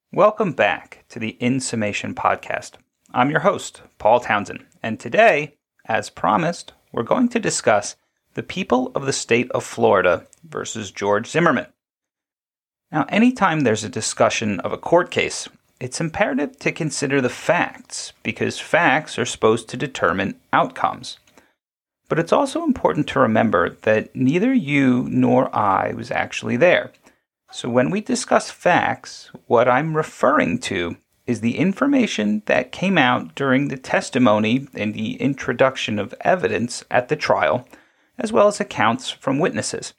Welcome back to the In Summation podcast. I'm your host, Paul Townsend, and today, as promised, we're going to discuss the people of the state of Florida versus George Zimmerman. Now, anytime there's a discussion of a court case, it's imperative to consider the facts because facts are supposed to determine outcomes. But it's also important to remember that neither you nor I was actually there. So when we discuss facts, what I'm referring to is the information that came out during the testimony and the introduction of evidence at the trial, as well as accounts from witnesses.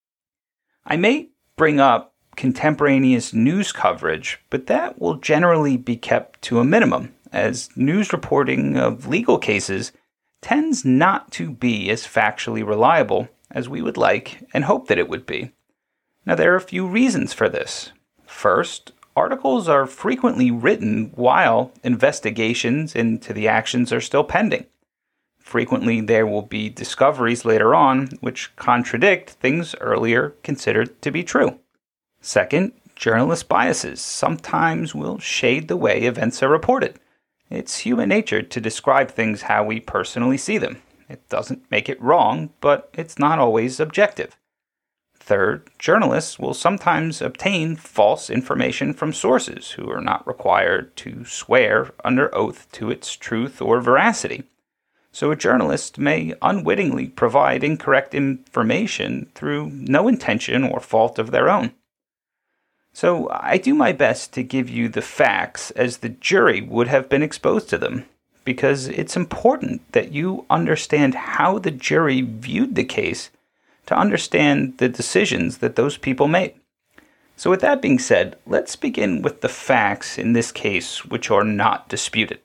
I may bring up contemporaneous news coverage, but that will generally be kept to a minimum, as news reporting of legal cases tends not to be as factually reliable as we would like and hope that it would be. Now, there are a few reasons for this. First, articles are frequently written while investigations into the actions are still pending. Frequently, there will be discoveries later on which contradict things earlier considered to be true. Second, journalist biases sometimes will shade the way events are reported. It's human nature to describe things how we personally see them. It doesn't make it wrong, but it's not always objective. Third, journalists will sometimes obtain false information from sources who are not required to swear under oath to its truth or veracity. So a journalist may unwittingly provide incorrect information through no intention or fault of their own. So I do my best to give you the facts as the jury would have been exposed to them, because it's important that you understand how the jury viewed the case to understand the decisions that those people made. So with that being said, let's begin with the facts in this case which are not disputed.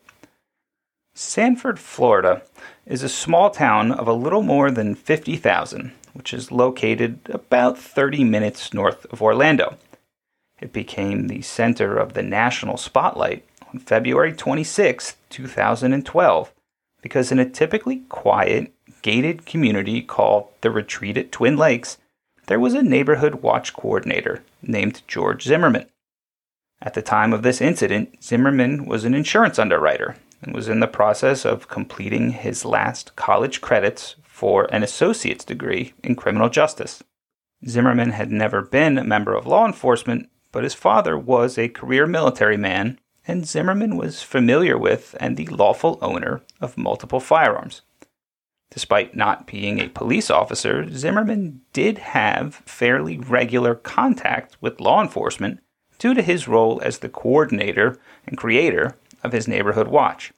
Sanford, Florida is a small town of a little more than 50,000, which is located about 30 minutes north of Orlando. It became the center of the national spotlight on February 26, 2012, because in a typically quiet, gated community called the Retreat at Twin Lakes, there was a neighborhood watch coordinator named George Zimmerman. At the time of this incident, Zimmerman was an insurance underwriter and was in the process of completing his last college credits for an associate's degree in criminal justice. Zimmerman had never been a member of law enforcement, but his father was a career military man, and Zimmerman was familiar with and the lawful owner of multiple firearms. Despite not being a police officer, Zimmerman did have fairly regular contact with law enforcement due to his role as the coordinator and creator of his neighborhood watch.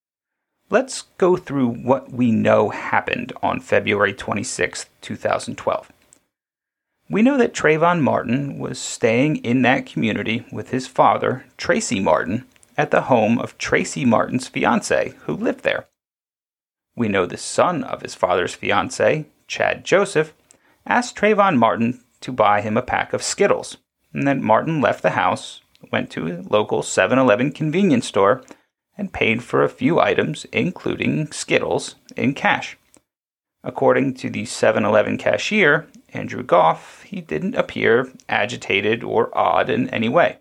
Let's go through what we know happened on February 26, 2012. We know that Trayvon Martin was staying in that community with his father, Tracy Martin, at the home of Tracy Martin's fiancée, who lived there. We know the son of his father's fiancée, Chad Joseph, asked Trayvon Martin to buy him a pack of Skittles, and then Martin left the house, went to a local 7-Eleven convenience store, and paid for a few items, including Skittles, in cash. According to the 7-Eleven cashier, Andrew Goff, he didn't appear agitated or odd in any way.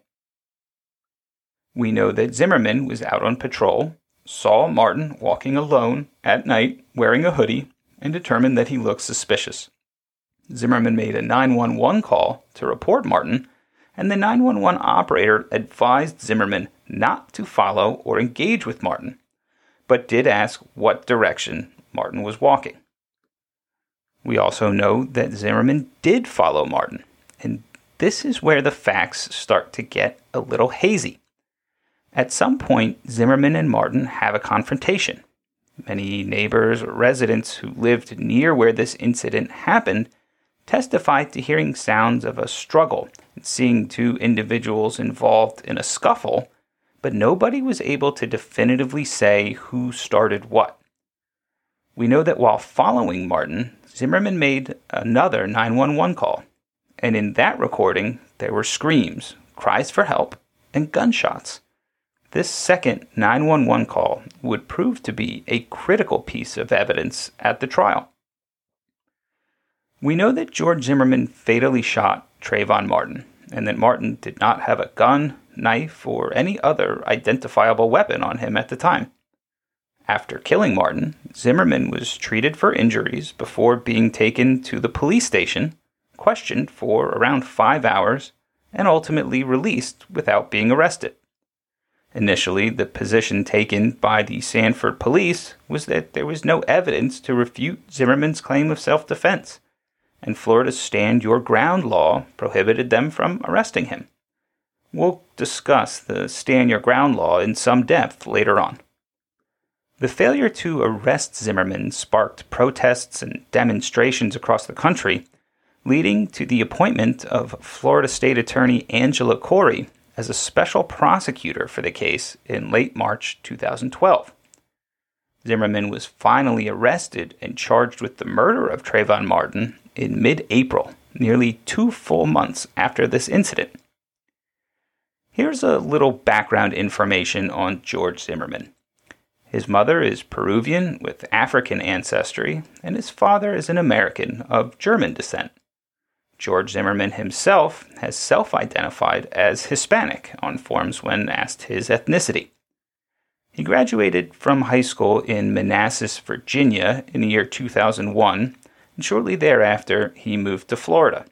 We know that Zimmerman was out on patrol, saw Martin walking alone at night wearing a hoodie, and determined that he looked suspicious. Zimmerman made a 911 call to report Martin, and the 911 operator advised Zimmerman not to follow or engage with Martin, but did ask what direction Martin was walking. We also know that Zimmerman did follow Martin, and this is where the facts start to get a little hazy. At some point, Zimmerman and Martin have a confrontation. Many neighbors or residents who lived near where this incident happened testified to hearing sounds of a struggle and seeing two individuals involved in a scuffle, but nobody was able to definitively say who started what. We know that while following Martin, Zimmerman made another 911 call, and in that recording, there were screams, cries for help, and gunshots. This second 911 call would prove to be a critical piece of evidence at the trial. We know that George Zimmerman fatally shot Trayvon Martin, and that Martin did not have a gun knife, or any other identifiable weapon on him at the time. After killing Martin, Zimmerman was treated for injuries before being taken to the police station, questioned for around 5 hours, and ultimately released without being arrested. Initially, the position taken by the Sanford police was that there was no evidence to refute Zimmerman's claim of self-defense, and Florida's Stand Your Ground law prohibited them from arresting him. We'll discuss the Stand Your Ground law in some depth later on. The failure to arrest Zimmerman sparked protests and demonstrations across the country, leading to the appointment of Florida State Attorney Angela Corey as a special prosecutor for the case in late March 2012. Zimmerman was finally arrested and charged with the murder of Trayvon Martin in mid-April, nearly 2 full months after this incident. Here's a little background information on George Zimmerman. His mother is Peruvian with African ancestry, and his father is an American of German descent. George Zimmerman himself has self-identified as Hispanic on forms when asked his ethnicity. He graduated from high school in Manassas, Virginia in the year 2001, and shortly thereafter he moved to Florida.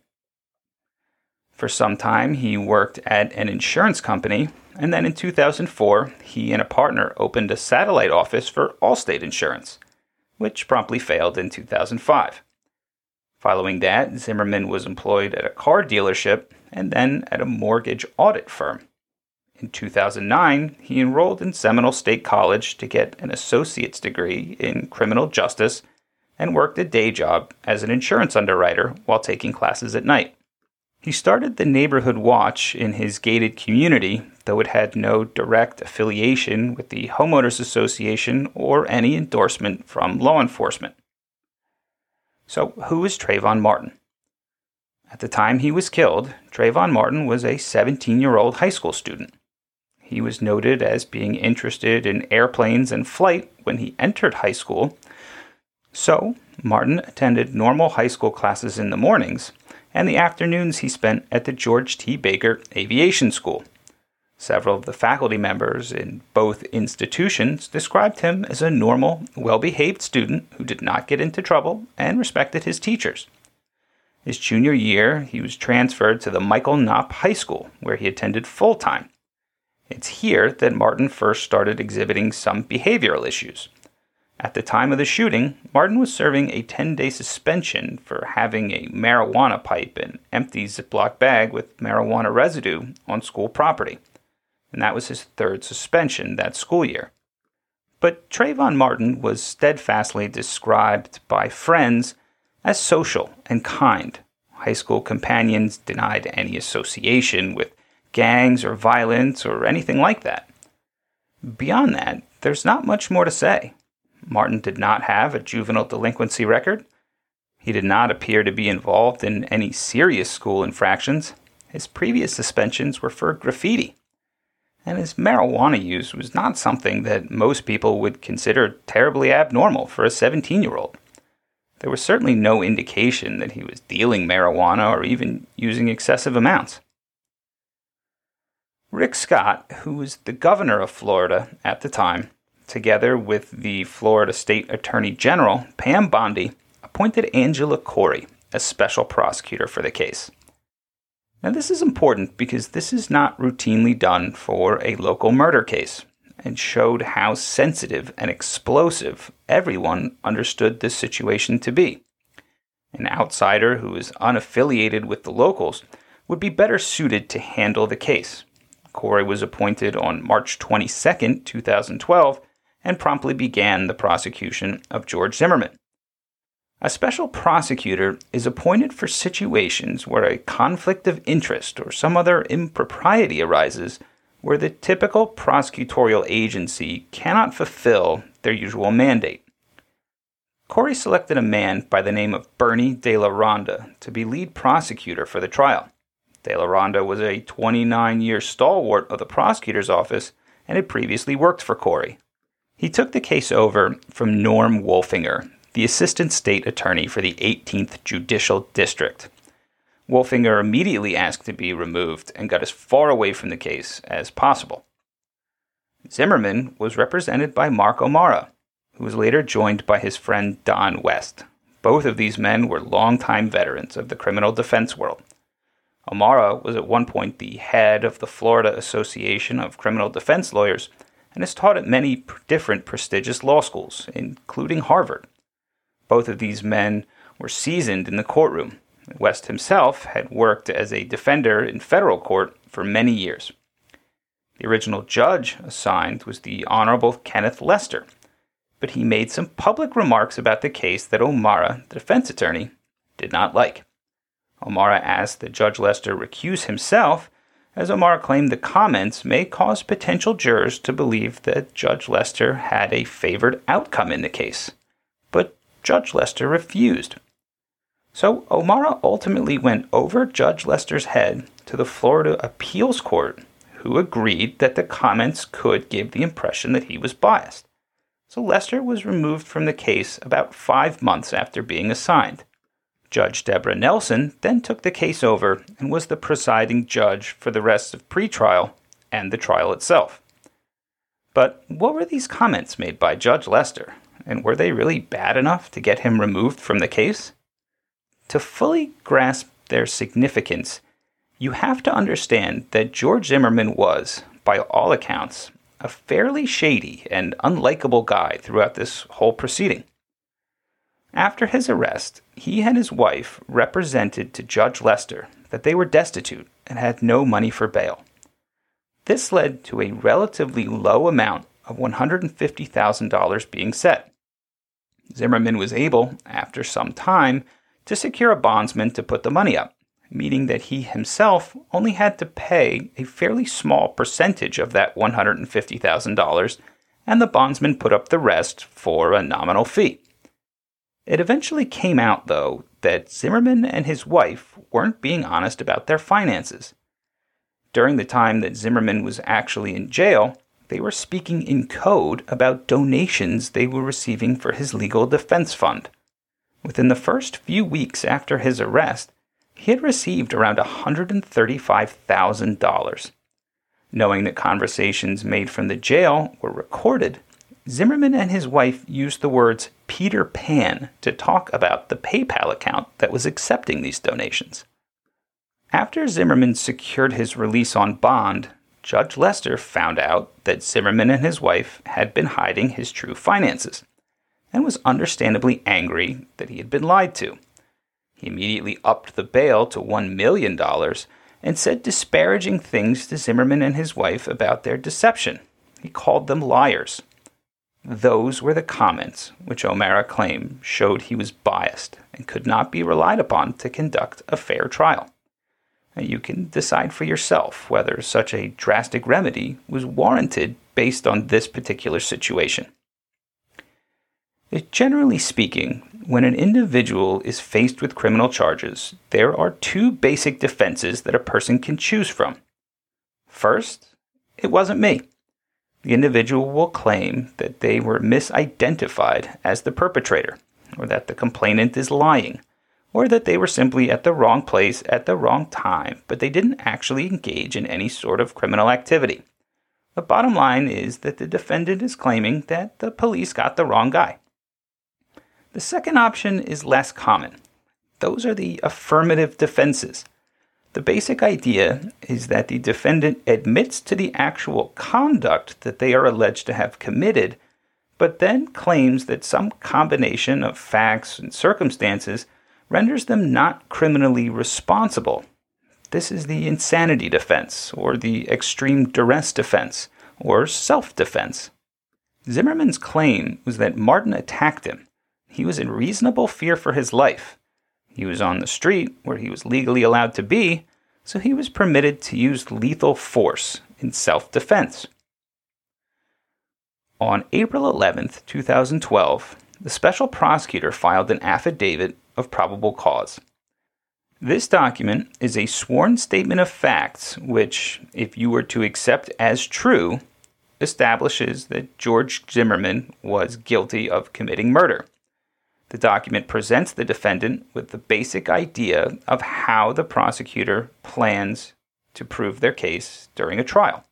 For some time he worked at an insurance company, and then in 2004 he and a partner opened a satellite office for Allstate Insurance, which promptly failed in 2005. Following that, Zimmerman was employed at a car dealership and then at a mortgage audit firm. In 2009, he enrolled in Seminole State College to get an associate's degree in criminal justice and worked a day job as an insurance underwriter while taking classes at night. He started the Neighborhood Watch in his gated community, though it had no direct affiliation with the Homeowners Association or any endorsement from law enforcement. So, who is Trayvon Martin? At the time he was killed, Trayvon Martin was a 17-year-old high school student. He was noted as being interested in airplanes and flight when he entered high school. So, Martin attended normal high school classes in the mornings, and the afternoons he spent at the George T. Baker Aviation School. Several of the faculty members in both institutions described him as a normal, well-behaved student who did not get into trouble and respected his teachers. His junior year, he was transferred to the Michael Knopp High School, where he attended full-time. It's here that Martin first started exhibiting some behavioral issues. At the time of the shooting, Martin was serving a 10-day suspension for having a marijuana pipe and empty Ziploc bag with marijuana residue on school property, and that was his 3rd suspension that school year. But Trayvon Martin was steadfastly described by friends as social and kind. High school companions denied any association with gangs or violence or anything like that. Beyond that, there's not much more to say. Martin did not have a juvenile delinquency record. He did not appear to be involved in any serious school infractions. His previous suspensions were for graffiti. And his marijuana use was not something that most people would consider terribly abnormal for a 17-year-old. There was certainly no indication that he was dealing marijuana or even using excessive amounts. Rick Scott, who was the governor of Florida at the time, together with the Florida State Attorney General, Pam Bondi, appointed Angela Corey as special prosecutor for the case. Now, this is important because this is not routinely done for a local murder case, and showed how sensitive and explosive everyone understood this situation to be. An outsider who is unaffiliated with the locals would be better suited to handle the case. Corey was appointed on March 22, 2012, and promptly began the prosecution of George Zimmerman. A special prosecutor is appointed for situations where a conflict of interest or some other impropriety arises where the typical prosecutorial agency cannot fulfill their usual mandate. Corey selected a man by the name of Bernie De La Ronda to be lead prosecutor for the trial. De La Ronda was a 29-year stalwart of the prosecutor's office and had previously worked for Corey. He took the case over from Norm Wolfinger, the assistant state attorney for the 18th Judicial District. Wolfinger immediately asked to be removed and got as far away from the case as possible. Zimmerman was represented by Mark O'Mara, who was later joined by his friend Don West. Both of these men were longtime veterans of the criminal defense world. O'Mara was at one point the head of the Florida Association of Criminal Defense Lawyers and has taught at many different prestigious law schools, including Harvard. Both of these men were seasoned in the courtroom. West himself had worked as a defender in federal court for many years. The original judge assigned was the Honorable Kenneth Lester, but he made some public remarks about the case that O'Mara, the defense attorney, did not like. O'Mara asked that Judge Lester recuse himself, as O'Mara claimed the comments may cause potential jurors to believe that Judge Lester had a favored outcome in the case. But Judge Lester refused. So O'Mara ultimately went over Judge Lester's head to the Florida Appeals Court, who agreed that the comments could give the impression that he was biased. So Lester was removed from the case about 5 months after being assigned. Judge Deborah Nelson then took the case over and was the presiding judge for the rest of pretrial and the trial itself. But what were these comments made by Judge Lester, and were they really bad enough to get him removed from the case? To fully grasp their significance, you have to understand that George Zimmerman was, by all accounts, a fairly shady and unlikable guy throughout this whole proceeding. After his arrest, he and his wife represented to Judge Lester that they were destitute and had no money for bail. This led to a relatively low amount of $150,000 being set. Zimmerman was able, after some time, to secure a bondsman to put the money up, meaning that he himself only had to pay a fairly small percentage of that $150,000, and the bondsman put up the rest for a nominal fee. It eventually came out, though, that Zimmerman and his wife weren't being honest about their finances. During the time that Zimmerman was actually in jail, they were speaking in code about donations they were receiving for his legal defense fund. Within the first few weeks after his arrest, he had received around $135,000. Knowing that conversations made from the jail were recorded, Zimmerman and his wife used the words Peter Pan to talk about the PayPal account that was accepting these donations. After Zimmerman secured his release on bond, Judge Lester found out that Zimmerman and his wife had been hiding his true finances, and was understandably angry that he had been lied to. He immediately upped the bail to $1 million and said disparaging things to Zimmerman and his wife about their deception. He called them liars. Those were the comments which O'Mara claimed showed he was biased and could not be relied upon to conduct a fair trial. And you can decide for yourself whether such a drastic remedy was warranted based on this particular situation. Generally speaking, when an individual is faced with criminal charges, there are two basic defenses that a person can choose from. First, it wasn't me. The individual will claim that they were misidentified as the perpetrator, or that the complainant is lying, or that they were simply at the wrong place at the wrong time, but they didn't actually engage in any sort of criminal activity. The bottom line is that the defendant is claiming that the police got the wrong guy. The second option is less common. Those are the affirmative defenses. The basic idea is that the defendant admits to the actual conduct that they are alleged to have committed, but then claims that some combination of facts and circumstances renders them not criminally responsible. This is the insanity defense, or the extreme duress defense, or self-defense. Zimmerman's claim was that Martin attacked him. He was in reasonable fear for his life. He was on the street where he was legally allowed to be, so he was permitted to use lethal force in self-defense. On April 11, 2012, the special prosecutor filed an affidavit of probable cause. This document is a sworn statement of facts which, if you were to accept as true, establishes that George Zimmerman was guilty of committing murder. The document presents the defendant with the basic idea of how the prosecutor plans to prove their case during a trial.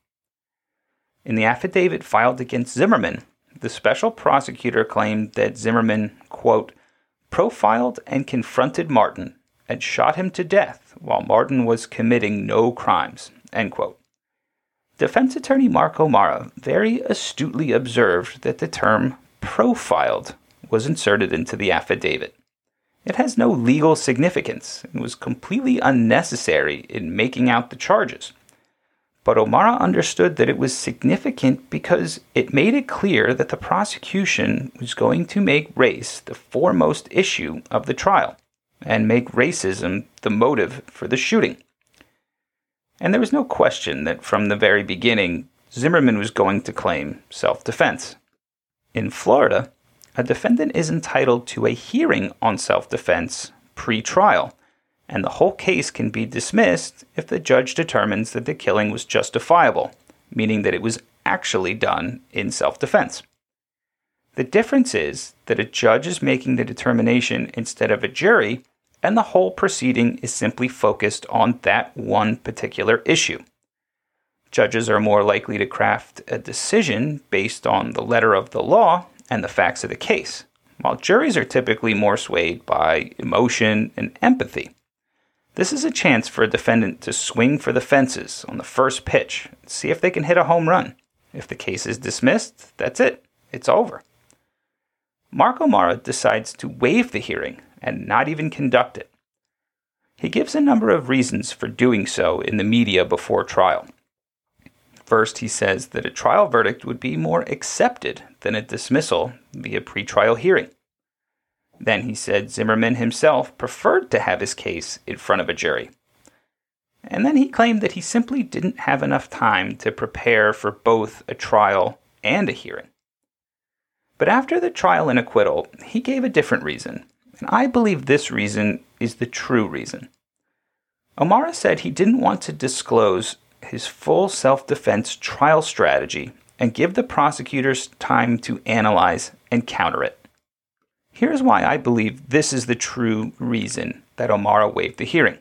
In the affidavit filed against Zimmerman, the special prosecutor claimed that Zimmerman, quote, profiled and confronted Martin and shot him to death while Martin was committing no crimes, end quote. Defense attorney Mark O'Mara very astutely observed that the term profiled was inserted into the affidavit. It has no legal significance and was completely unnecessary in making out the charges. But O'Mara understood that it was significant because it made it clear that the prosecution was going to make race the foremost issue of the trial and make racism the motive for the shooting. And there was no question that from the very beginning, Zimmerman was going to claim self-defense. In Florida, a defendant is entitled to a hearing on self-defense pre-trial, and the whole case can be dismissed if the judge determines that the killing was justifiable, meaning that it was actually done in self-defense. The difference is that a judge is making the determination instead of a jury, and the whole proceeding is simply focused on that one particular issue. Judges are more likely to craft a decision based on the letter of the law and the facts of the case, while juries are typically more swayed by emotion and empathy. This is a chance for a defendant to swing for the fences on the first pitch and see if they can hit a home run. If the case is dismissed, that's it. It's over. Mark O'Mara decides to waive the hearing and not even conduct it. He gives a number of reasons for doing so in the media before trial. First, he says that a trial verdict would be more accepted than a dismissal via pretrial hearing. Then he said Zimmerman himself preferred to have his case in front of a jury. And then he claimed that he simply didn't have enough time to prepare for both a trial and a hearing. But after the trial and acquittal, he gave a different reason, and I believe this reason is the true reason. O'Mara said he didn't want to disclose his full self-defense trial strategy and give the prosecutors time to analyze and counter it. Here's why I believe this is the true reason that O'Mara waived the hearing.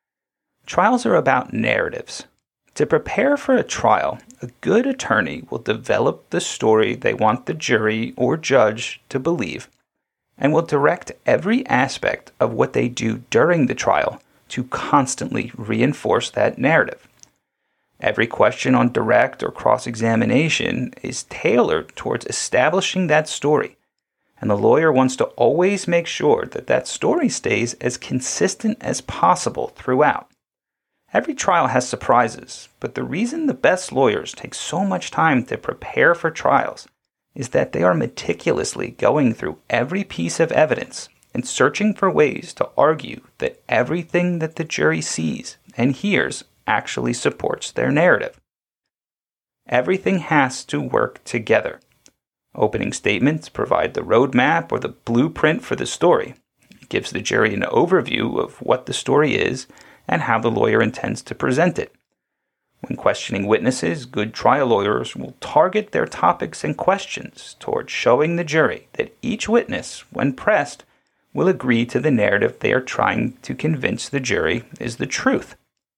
Trials are about narratives. To prepare for a trial, a good attorney will develop the story they want the jury or judge to believe and will direct every aspect of what they do during the trial to constantly reinforce that narrative. Every question on direct or cross-examination is tailored towards establishing that story, and the lawyer wants to always make sure that that story stays as consistent as possible throughout. Every trial has surprises, but the reason the best lawyers take so much time to prepare for trials is that they are meticulously going through every piece of evidence and searching for ways to argue that everything that the jury sees and hears actually supports their narrative. Everything has to work together. Opening statements provide the roadmap or the blueprint for the story. It gives the jury an overview of what the story is and how the lawyer intends to present it. When questioning witnesses, good trial lawyers will target their topics and questions towards showing the jury that each witness, when pressed, will agree to the narrative they are trying to convince the jury is the truth.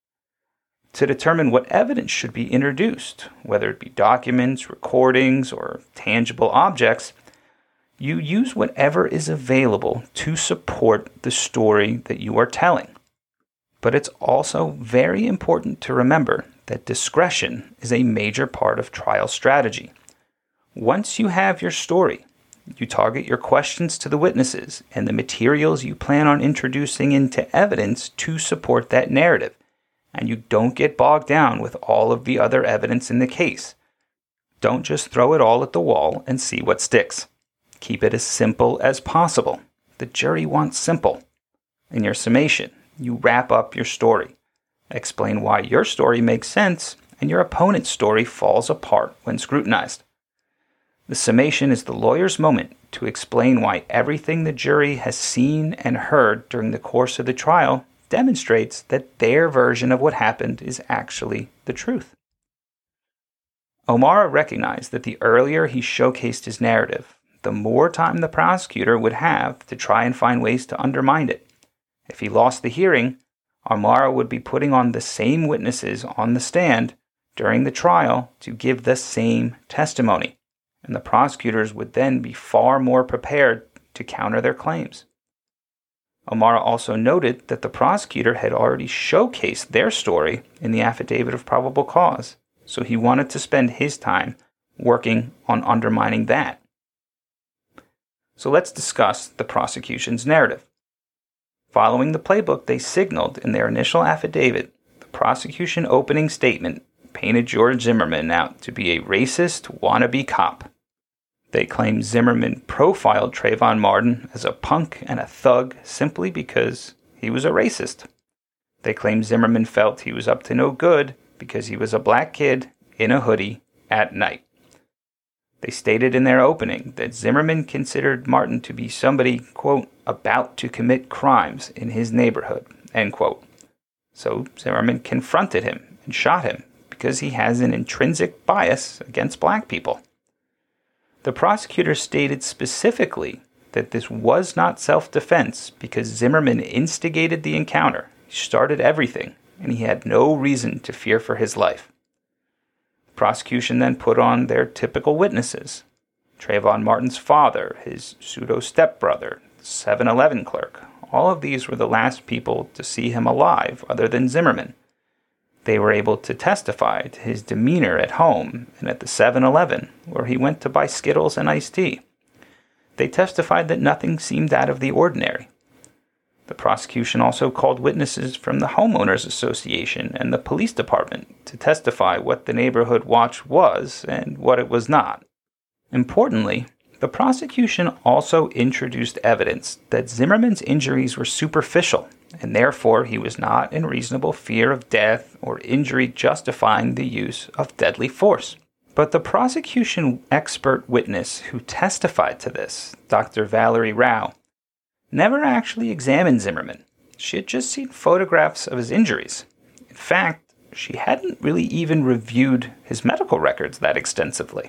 To determine what evidence should be introduced, whether it be documents, recordings, or tangible objects, you use whatever is available to support the story that you are telling. But it's also very important to remember that discretion is a major part of trial strategy. Once you have your story, you target your questions to the witnesses and the materials you plan on introducing into evidence to support that narrative, and you don't get bogged down with all of the other evidence in the case. Don't just throw it all at the wall and see what sticks. Keep it as simple as possible. The jury wants simple. In your summation, you wrap up your story. Explain why your story makes sense and your opponent's story falls apart when scrutinized. The summation is the lawyer's moment to explain why everything the jury has seen and heard during the course of the trial demonstrates that their version of what happened is actually the truth. O'Mara recognized that the earlier he showcased his narrative, the more time the prosecutor would have to try and find ways to undermine it. If he lost the hearing, Amara would be putting on the same witnesses on the stand during the trial to give the same testimony, and the prosecutors would then be far more prepared to counter their claims. Amara also noted that the prosecutor had already showcased their story in the affidavit of probable cause, so he wanted to spend his time working on undermining that. So let's discuss the prosecution's narrative. Following the playbook they signaled in their initial affidavit, the prosecution opening statement painted George Zimmerman out to be a racist wannabe cop. They claimed Zimmerman profiled Trayvon Martin as a punk and a thug simply because he was a racist. They claimed Zimmerman felt he was up to no good because he was a black kid in a hoodie at night. They stated in their opening that Zimmerman considered Martin to be somebody, quote, about to commit crimes in his neighborhood, end quote. So Zimmerman confronted him and shot him because he has an intrinsic bias against black people. The prosecutor stated specifically that this was not self-defense because Zimmerman instigated the encounter. He started everything, and he had no reason to fear for his life. The prosecution then put on their typical witnesses. Trayvon Martin's father, his pseudo-stepbrother, the 7-Eleven clerk. All of these were the last people to see him alive other than Zimmerman. They were able to testify to his demeanor at home and at the 7-Eleven, where he went to buy Skittles and iced tea. They testified that nothing seemed out of the ordinary. The prosecution also called witnesses from the Homeowners Association and the police department to testify what the neighborhood watch was and what it was not. Importantly, the prosecution also introduced evidence that Zimmerman's injuries were superficial, and therefore he was not in reasonable fear of death or injury justifying the use of deadly force. But the prosecution expert witness who testified to this, Dr. Valerie Rao, never actually examined Zimmerman. She had just seen photographs of his injuries. In fact, she hadn't really even reviewed his medical records that extensively.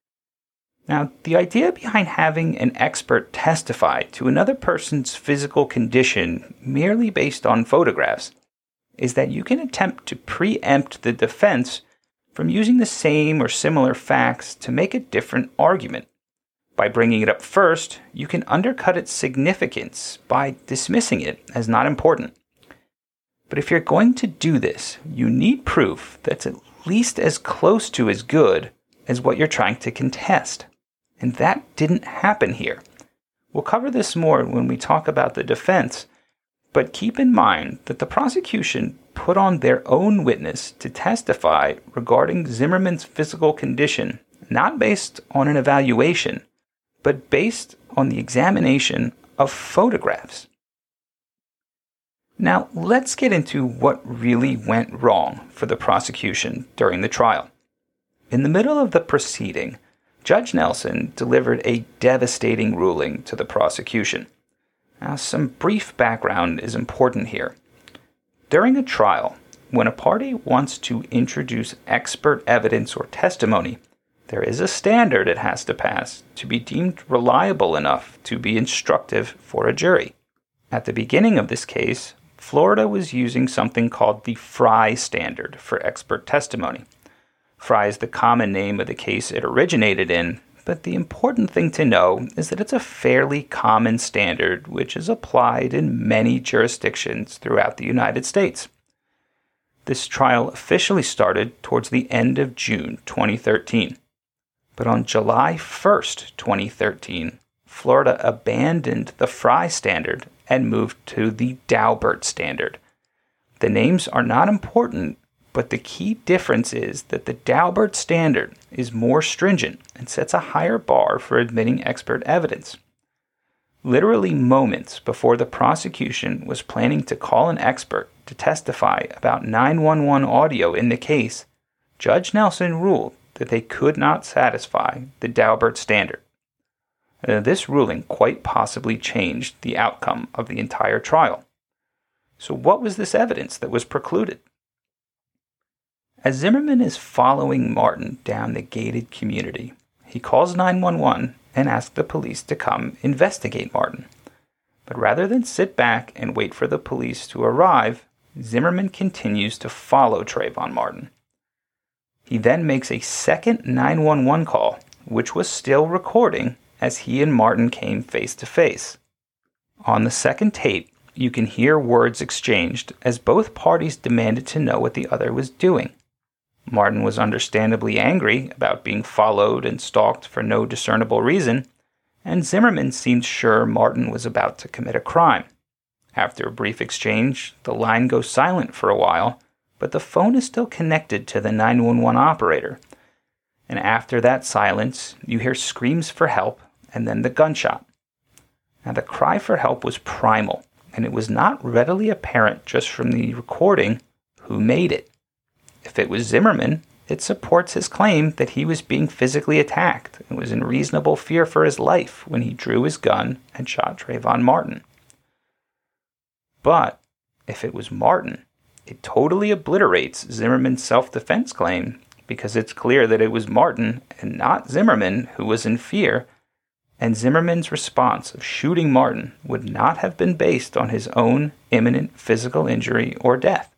Now, the idea behind having an expert testify to another person's physical condition merely based on photographs is that you can attempt to preempt the defense from using the same or similar facts to make a different argument. By bringing it up first, you can undercut its significance by dismissing it as not important. But if you're going to do this, you need proof that's at least as close to as good as what you're trying to contest. And that didn't happen here. We'll cover this more when we talk about the defense, but keep in mind that the prosecution put on their own witness to testify regarding Zimmerman's physical condition, not based on an evaluation, but based on the examination of photographs. Now, let's get into what really went wrong for the prosecution during the trial. In the middle of the proceeding, Judge Nelson delivered a devastating ruling to the prosecution. Now, some brief background is important here. During a trial, when a party wants to introduce expert evidence or testimony, there is a standard it has to pass to be deemed reliable enough to be instructive for a jury. At the beginning of this case, Florida was using something called the Frye standard for expert testimony. Frye is the common name of the case it originated in, but the important thing to know is that it's a fairly common standard which is applied in many jurisdictions throughout the United States. This trial officially started towards the end of June 2013. But on July 1st, 2013, Florida abandoned the Frye standard and moved to the Daubert standard. The names are not important, but the key difference is that the Daubert standard is more stringent and sets a higher bar for admitting expert evidence. Literally moments before the prosecution was planning to call an expert to testify about 911 audio in the case, Judge Nelson ruled that they could not satisfy the Daubert standard. This ruling quite possibly changed the outcome of the entire trial. So what was this evidence that was precluded? As Zimmerman is following Martin down the gated community, he calls 911 and asks the police to come investigate Martin. But rather than sit back and wait for the police to arrive, Zimmerman continues to follow Trayvon Martin. He then makes a second 911 call, which was still recording as he and Martin came face to face. On the second tape, you can hear words exchanged as both parties demanded to know what the other was doing. Martin was understandably angry about being followed and stalked for no discernible reason, and Zimmerman seemed sure Martin was about to commit a crime. After a brief exchange, the line goes silent for a while, but the phone is still connected to the 911 operator. And after that silence, you hear screams for help and then the gunshot. Now, the cry for help was primal, and it was not readily apparent just from the recording who made it. If it was Zimmerman, it supports his claim that he was being physically attacked and was in reasonable fear for his life when he drew his gun and shot Trayvon Martin. But if it was Martin, it totally obliterates Zimmerman's self-defense claim because it's clear that it was Martin and not Zimmerman who was in fear, and Zimmerman's response of shooting Martin would not have been based on his own imminent physical injury or death.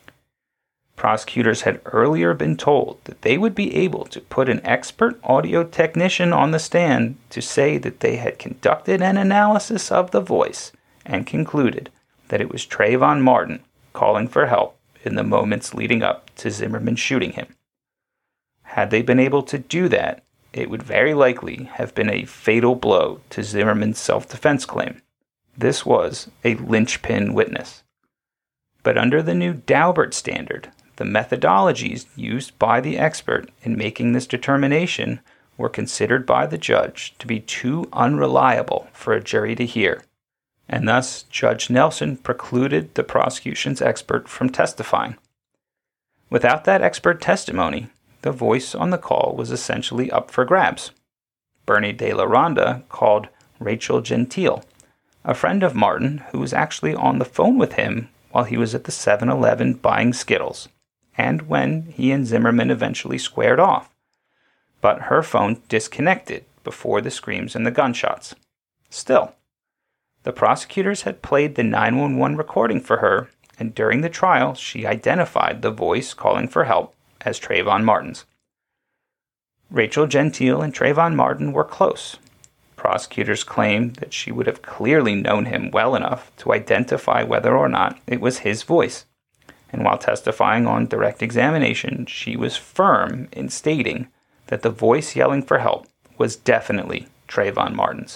Prosecutors had earlier been told that they would be able to put an expert audio technician on the stand to say that they had conducted an analysis of the voice and concluded that it was Trayvon Martin calling for help in the moments leading up to Zimmerman shooting him. Had they been able to do that, it would very likely have been a fatal blow to Zimmerman's self-defense claim. This was a linchpin witness. But under the new Daubert standard, the methodologies used by the expert in making this determination were considered by the judge to be too unreliable for a jury to hear, and thus Judge Nelson precluded the prosecution's expert from testifying. Without that expert testimony, the voice on the call was essentially up for grabs. Bernie De La Ronda called Rachel Gentile, a friend of Martin who was actually on the phone with him while he was at the 7-Eleven buying Skittles, and when he and Zimmerman eventually squared off. But her phone disconnected before the screams and the gunshots. Still, the prosecutors had played the 911 recording for her, and during the trial she identified the voice calling for help as Trayvon Martin's. Rachel Gentile and Trayvon Martin were close. Prosecutors claimed that she would have clearly known him well enough to identify whether or not it was his voice. And while testifying on direct examination, she was firm in stating that the voice yelling for help was definitely Trayvon Martin's.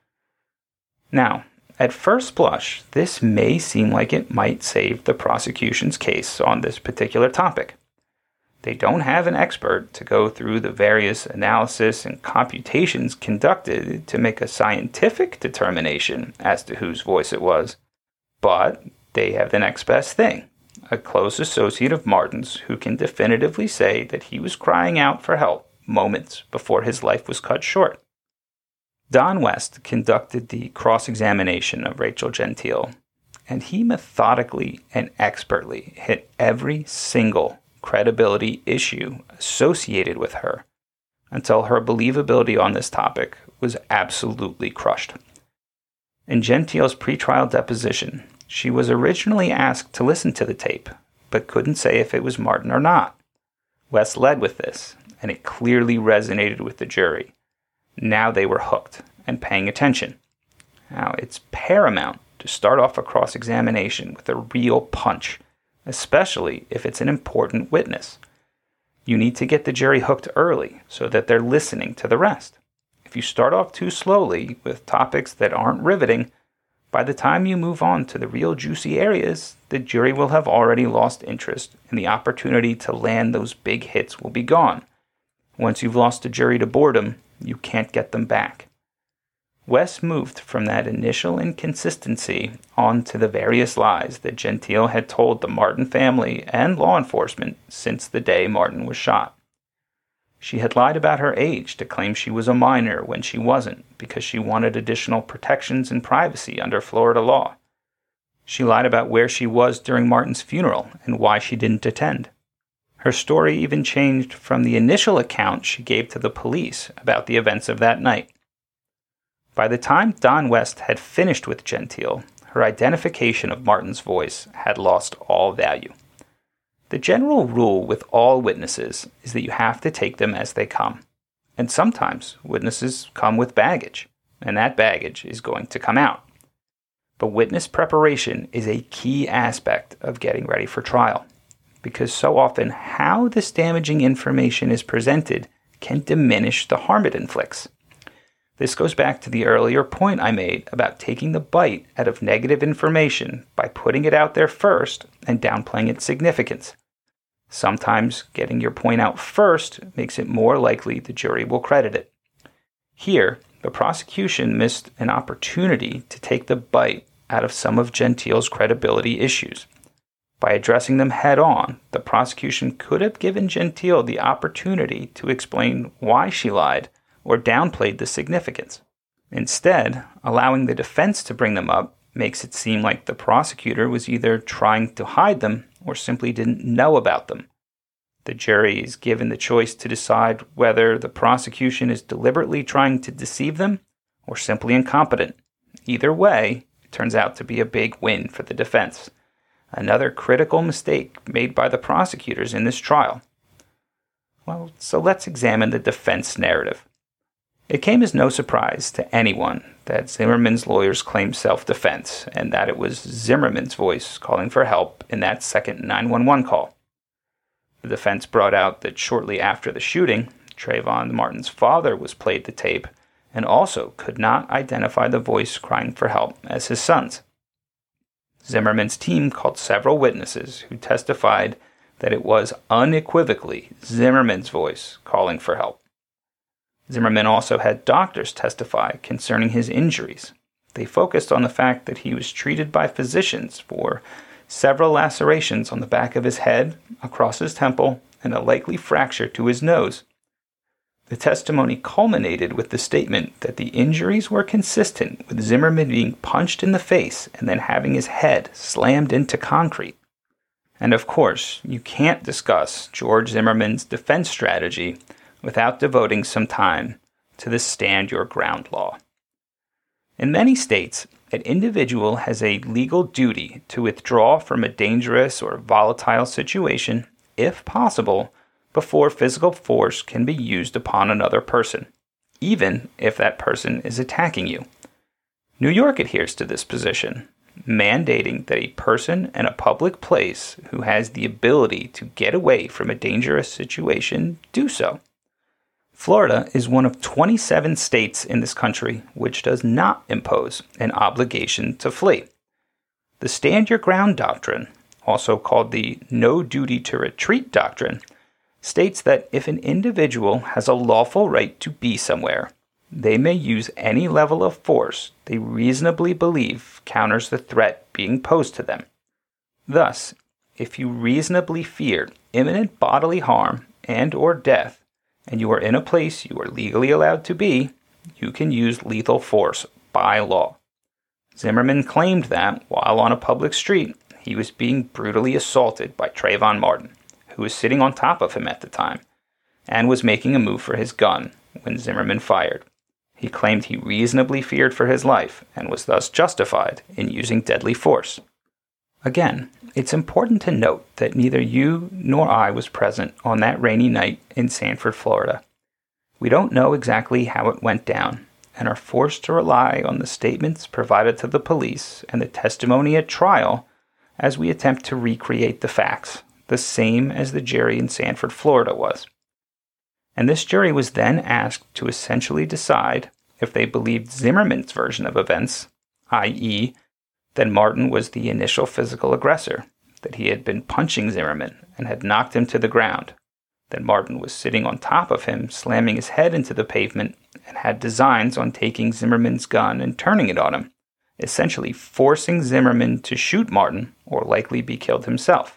Now, at first blush, this may seem like it might save the prosecution's case on this particular topic. They don't have an expert to go through the various analysis and computations conducted to make a scientific determination as to whose voice it was. But they have the next best thing, a close associate of Martin's who can definitively say that he was crying out for help moments before his life was cut short. Don West conducted the cross-examination of Rachel Gentile, and he methodically and expertly hit every single credibility issue associated with her until her believability on this topic was absolutely crushed. In Gentile's pretrial deposition, she was originally asked to listen to the tape, but couldn't say if it was Martin or not. West led with this, and it clearly resonated with the jury. Now they were hooked and paying attention. Now, it's paramount to start off a cross-examination with a real punch, especially if it's an important witness. You need to get the jury hooked early so that they're listening to the rest. If you start off too slowly with topics that aren't riveting, by the time you move on to the real juicy areas, the jury will have already lost interest and the opportunity to land those big hits will be gone. Once you've lost a jury to boredom, you can't get them back. West moved from that initial inconsistency on to the various lies that Gentile had told the Martin family and law enforcement since the day Martin was shot. She had lied about her age to claim she was a minor when she wasn't because she wanted additional protections and privacy under Florida law. She lied about where she was during Martin's funeral and why she didn't attend. Her story even changed from the initial account she gave to the police about the events of that night. By the time Don West had finished with Gentile, her identification of Martin's voice had lost all value. The general rule with all witnesses is that you have to take them as they come. And sometimes witnesses come with baggage, and that baggage is going to come out. But witness preparation is a key aspect of getting ready for trial, because so often how this damaging information is presented can diminish the harm it inflicts. This goes back to the earlier point I made about taking the bite out of negative information by putting it out there first and downplaying its significance. Sometimes getting your point out first makes it more likely the jury will credit it. Here, the prosecution missed an opportunity to take the bite out of some of Gentile's credibility issues. By addressing them head-on, the prosecution could have given Gentile the opportunity to explain why she lied or downplayed the significance. Instead, allowing the defense to bring them up makes it seem like the prosecutor was either trying to hide them or simply didn't know about them. The jury is given the choice to decide whether the prosecution is deliberately trying to deceive them or simply incompetent. Either way, it turns out to be a big win for the defense. Another critical mistake made by the prosecutors in this trial. Well, so let's examine the defense narrative. It came as no surprise to anyone that Zimmerman's lawyers claimed self-defense and that it was Zimmerman's voice calling for help in that second 911 call. The defense brought out that shortly after the shooting, Trayvon Martin's father was played the tape and also could not identify the voice crying for help as his son's. Zimmerman's team called several witnesses who testified that it was unequivocally Zimmerman's voice calling for help. Zimmerman also had doctors testify concerning his injuries. They focused on the fact that he was treated by physicians for several lacerations on the back of his head, across his temple, and a likely fracture to his nose. The testimony culminated with the statement that the injuries were consistent with Zimmerman being punched in the face and then having his head slammed into concrete. And of course, you can't discuss George Zimmerman's defense strategy without devoting some time to the stand your ground law. In many states, an individual has a legal duty to withdraw from a dangerous or volatile situation, if possible, before physical force can be used upon another person, even if that person is attacking you. New York adheres to this position, mandating that a person in a public place who has the ability to get away from a dangerous situation do so. Florida is one of 27 states in this country which does not impose an obligation to flee. The Stand Your Ground Doctrine, also called the No Duty to Retreat Doctrine, states that if an individual has a lawful right to be somewhere, they may use any level of force they reasonably believe counters the threat being posed to them. Thus, if you reasonably fear imminent bodily harm and or death, and you are in a place you are legally allowed to be, you can use lethal force by law. Zimmerman claimed that, while on a public street, he was being brutally assaulted by Trayvon Martin, who was sitting on top of him at the time, and was making a move for his gun when Zimmerman fired. He claimed he reasonably feared for his life and was thus justified in using deadly force. Again, it's important to note that neither you nor I was present on that rainy night in Sanford, Florida. We don't know exactly how it went down and are forced to rely on the statements provided to the police and the testimony at trial as we attempt to recreate the facts, the same as the jury in Sanford, Florida was. And this jury was then asked to essentially decide if they believed Zimmerman's version of events, i.e., that Martin was the initial physical aggressor, that he had been punching Zimmerman and had knocked him to the ground, that Martin was sitting on top of him, slamming his head into the pavement, and had designs on taking Zimmerman's gun and turning it on him, essentially forcing Zimmerman to shoot Martin or likely be killed himself.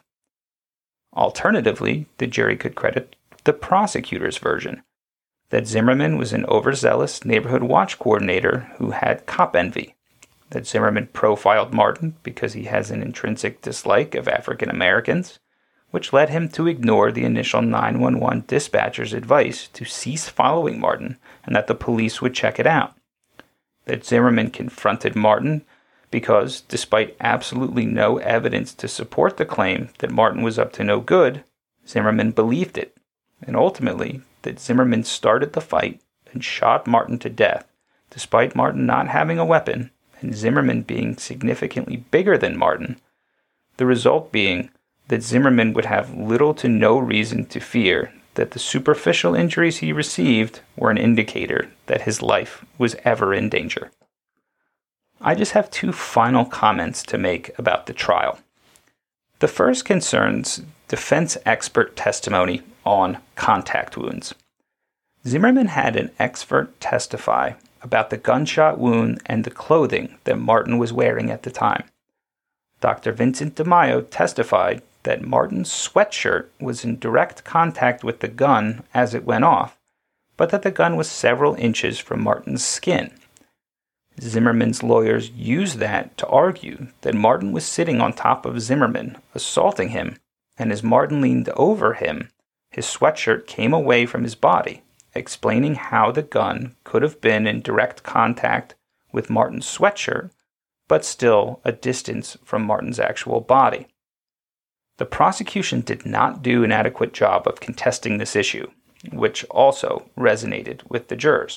Alternatively, the jury could credit the prosecutor's version, that Zimmerman was an overzealous neighborhood watch coordinator who had cop envy, that Zimmerman profiled Martin because he has an intrinsic dislike of African Americans, which led him to ignore the initial 911 dispatcher's advice to cease following Martin and that the police would check it out. That Zimmerman confronted Martin because, despite absolutely no evidence to support the claim that Martin was up to no good, Zimmerman believed it, and ultimately that Zimmerman started the fight and shot Martin to death, despite Martin not having a weapon and Zimmerman being significantly bigger than Martin, the result being that Zimmerman would have little to no reason to fear that the superficial injuries he received were an indicator that his life was ever in danger. I just have two final comments to make about the trial. The first concerns defense expert testimony on contact wounds. Zimmerman had an expert testify about the gunshot wound and the clothing that Martin was wearing at the time. Dr. Vincent DeMaio testified that Martin's sweatshirt was in direct contact with the gun as it went off, but that the gun was several inches from Martin's skin. Zimmerman's lawyers used that to argue that Martin was sitting on top of Zimmerman, assaulting him, and as Martin leaned over him, his sweatshirt came away from his body, explaining how the gun could have been in direct contact with Martin's sweatshirt, but still a distance from Martin's actual body. The prosecution did not do an adequate job of contesting this issue, which also resonated with the jurors.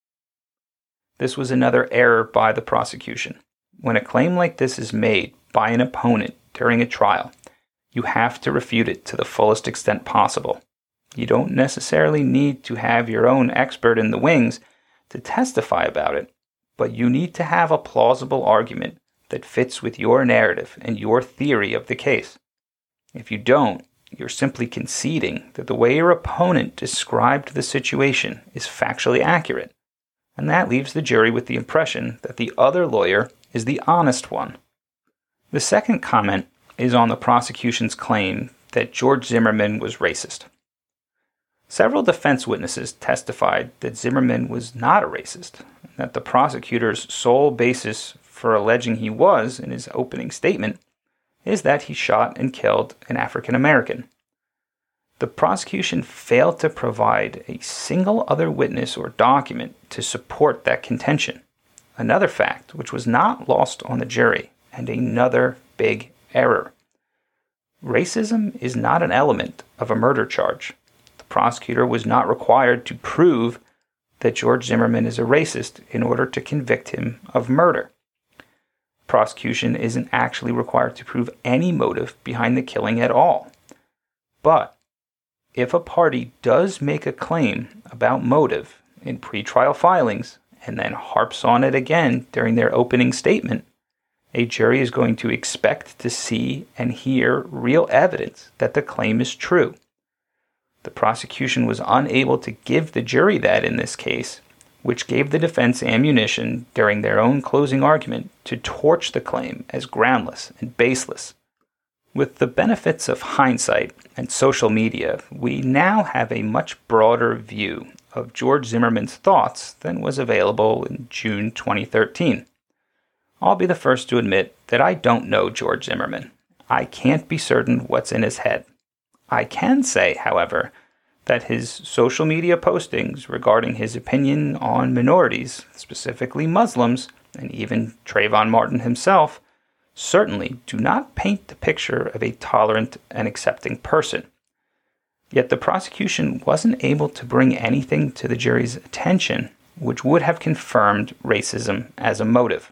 This was another error by the prosecution. When a claim like this is made by an opponent during a trial, you have to refute it to the fullest extent possible. You don't necessarily need to have your own expert in the wings to testify about it, but you need to have a plausible argument that fits with your narrative and your theory of the case. If you don't, you're simply conceding that the way your opponent described the situation is factually accurate, and that leaves the jury with the impression that the other lawyer is the honest one. The second comment is on the prosecution's claim that George Zimmerman was racist. Several defense witnesses testified that Zimmerman was not a racist, and that the prosecutor's sole basis for alleging he was in his opening statement is that he shot and killed an African American. The prosecution failed to provide a single other witness or document to support that contention, another fact which was not lost on the jury, and another big error. Racism is not an element of a murder charge. The prosecutor was not required to prove that George Zimmerman is a racist in order to convict him of murder. Prosecution isn't actually required to prove any motive behind the killing at all. But if a party does make a claim about motive in pretrial filings and then harps on it again during their opening statement, a jury is going to expect to see and hear real evidence that the claim is true. The prosecution was unable to give the jury that in this case, which gave the defense ammunition during their own closing argument to torch the claim as groundless and baseless. With the benefits of hindsight and social media, we now have a much broader view of George Zimmerman's thoughts than was available in June 2013. I'll be the first to admit that I don't know George Zimmerman. I can't be certain what's in his head. I can say, however, that his social media postings regarding his opinion on minorities, specifically Muslims, and even Trayvon Martin himself, certainly do not paint the picture of a tolerant and accepting person. Yet the prosecution wasn't able to bring anything to the jury's attention which would have confirmed racism as a motive.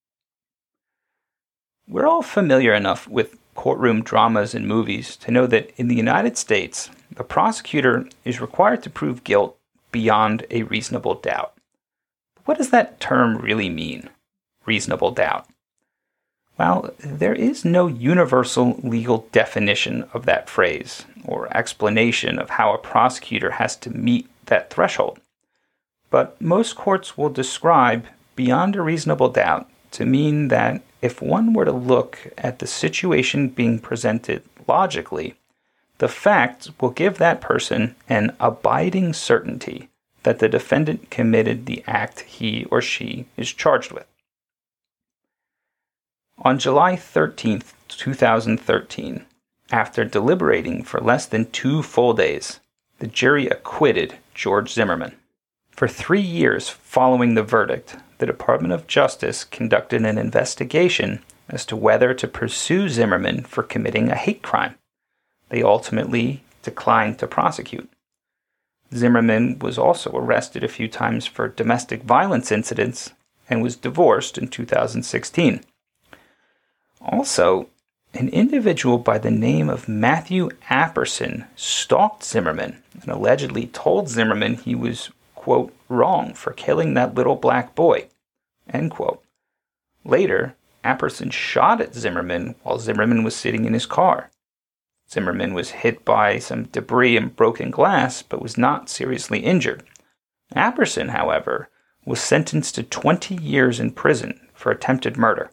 We're all familiar enough with courtroom dramas and movies to know that in the United States, the prosecutor is required to prove guilt beyond a reasonable doubt. What does that term really mean, reasonable doubt? Well, there is no universal legal definition of that phrase or explanation of how a prosecutor has to meet that threshold. But most courts will describe beyond a reasonable doubt to mean that if one were to look at the situation being presented logically, the facts will give that person an abiding certainty that the defendant committed the act he or she is charged with. On July 13, 2013, After deliberating for less than 2 full days, the jury acquitted George Zimmerman. For 3 years following the verdict, the Department of Justice conducted an investigation as to whether to pursue Zimmerman for committing a hate crime. They ultimately declined to prosecute. Zimmerman was also arrested a few times for domestic violence incidents and was divorced in 2016. Also, an individual by the name of Matthew Apperson stalked Zimmerman and allegedly told Zimmerman he was, quote, wrong for killing that little black boy, end quote. Later, Apperson shot at Zimmerman while Zimmerman was sitting in his car. Zimmerman was hit by some debris and broken glass, but was not seriously injured. Apperson, however, was sentenced to 20 years in prison for attempted murder.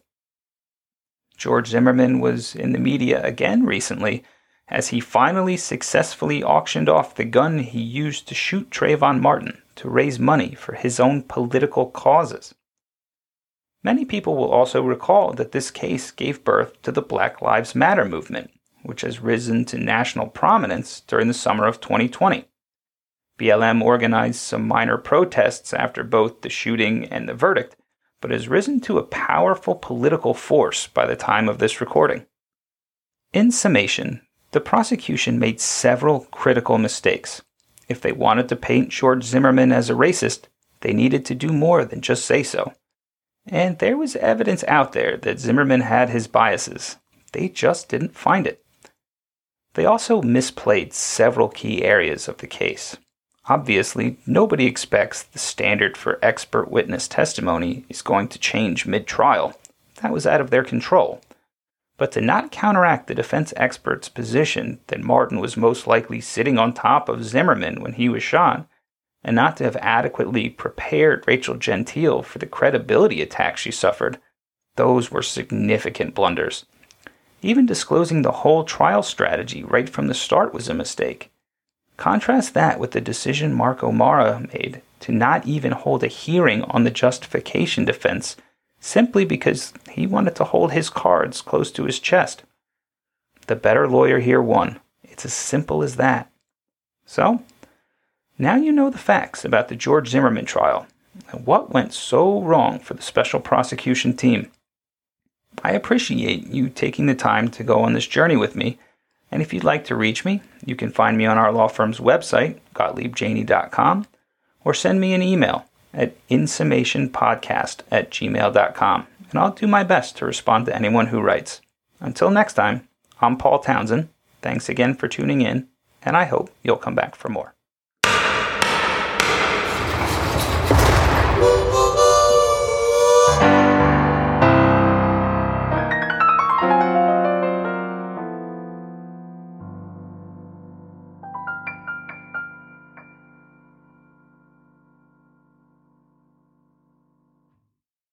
George Zimmerman was in the media again recently as he finally successfully auctioned off the gun he used to shoot Trayvon Martin to raise money for his own political causes. Many people will also recall that this case gave birth to the Black Lives Matter movement, which has risen to national prominence during the summer of 2020. BLM organized some minor protests after both the shooting and the verdict, but has risen to a powerful political force by the time of this recording. In summation, the prosecution made several critical mistakes. If they wanted to paint George Zimmerman as a racist, they needed to do more than just say so. And there was evidence out there that Zimmerman had his biases. They just didn't find it. They also misplayed several key areas of the case. Obviously, nobody expects the standard for expert witness testimony is going to change mid-trial. That was out of their control. But to not counteract the defense expert's position that Martin was most likely sitting on top of Zimmerman when he was shot, and not to have adequately prepared Rachel Gentile for the credibility attack she suffered, those were significant blunders. Even disclosing the whole trial strategy right from the start was a mistake. Contrast that with the decision Mark O'Mara made to not even hold a hearing on the justification defense simply because he wanted to hold his cards close to his chest. The better lawyer here won. It's as simple as that. So, now you know the facts about the George Zimmerman trial and what went so wrong for the special prosecution team. I appreciate you taking the time to go on this journey with me. And if you'd like to reach me, you can find me on our law firm's website, GottliebJaney.com, or send me an email at insummationpodcast@gmail.com, and I'll do my best to respond to anyone who writes. Until next time, I'm Paul Townsend. Thanks again for tuning in, and I hope you'll come back for more.